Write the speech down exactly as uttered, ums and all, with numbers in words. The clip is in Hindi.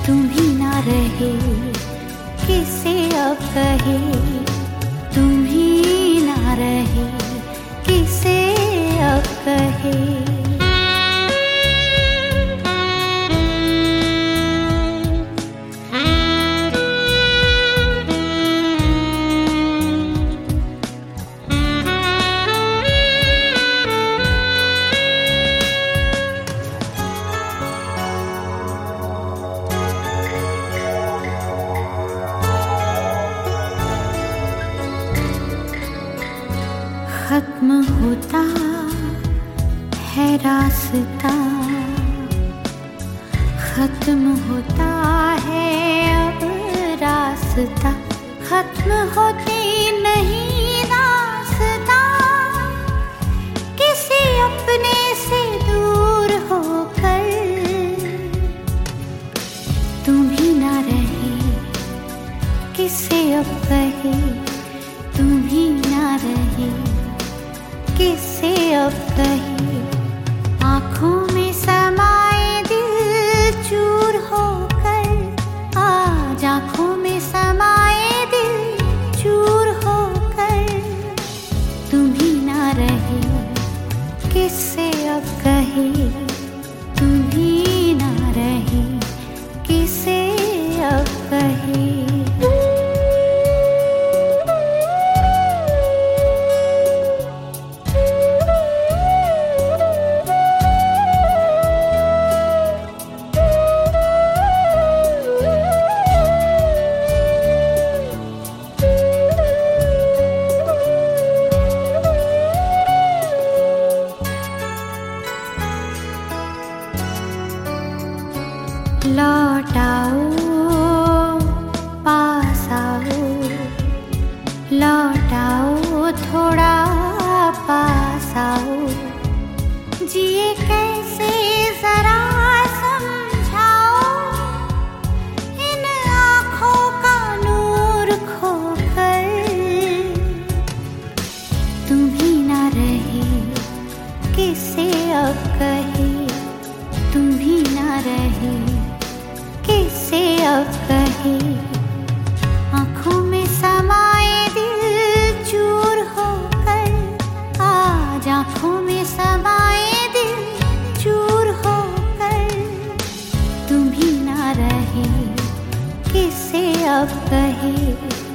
तुम ही ना रहे, किसे अब कहे। तुम ही ना रहे, किसे अब कहे। खत्म होता है रास्ता, खत्म होता है अब रास्ता। खत्म होते नहीं रास्ता, किसी अपने से दूर होकर। तुम ही ना रहे, किसे अब कहे। तुम ही ना रहे, किसे अब कहे। आँखों में समाए दिल चूर होकर, आज आँखों में समाए दिल चूर होकर। तुम ही ना रहे, किसे अब कहे। तुम ही ना रहे, किसे अब कहे। लौट आओ, पास आओ, लौट आओ, थोड़ा पास आओ। जिए कैसे जरा समझाओ, इन आँखों का नूर खोकर। तुम ही ना रहे, किसे अब कहे। तुम ही ना रहे, किसे अब कहे। आँखों में समाए दिल चूर होकर, आज आँखों में समाए दिल चूर होकर। तुम ही ना रहे, किसे अब कहे।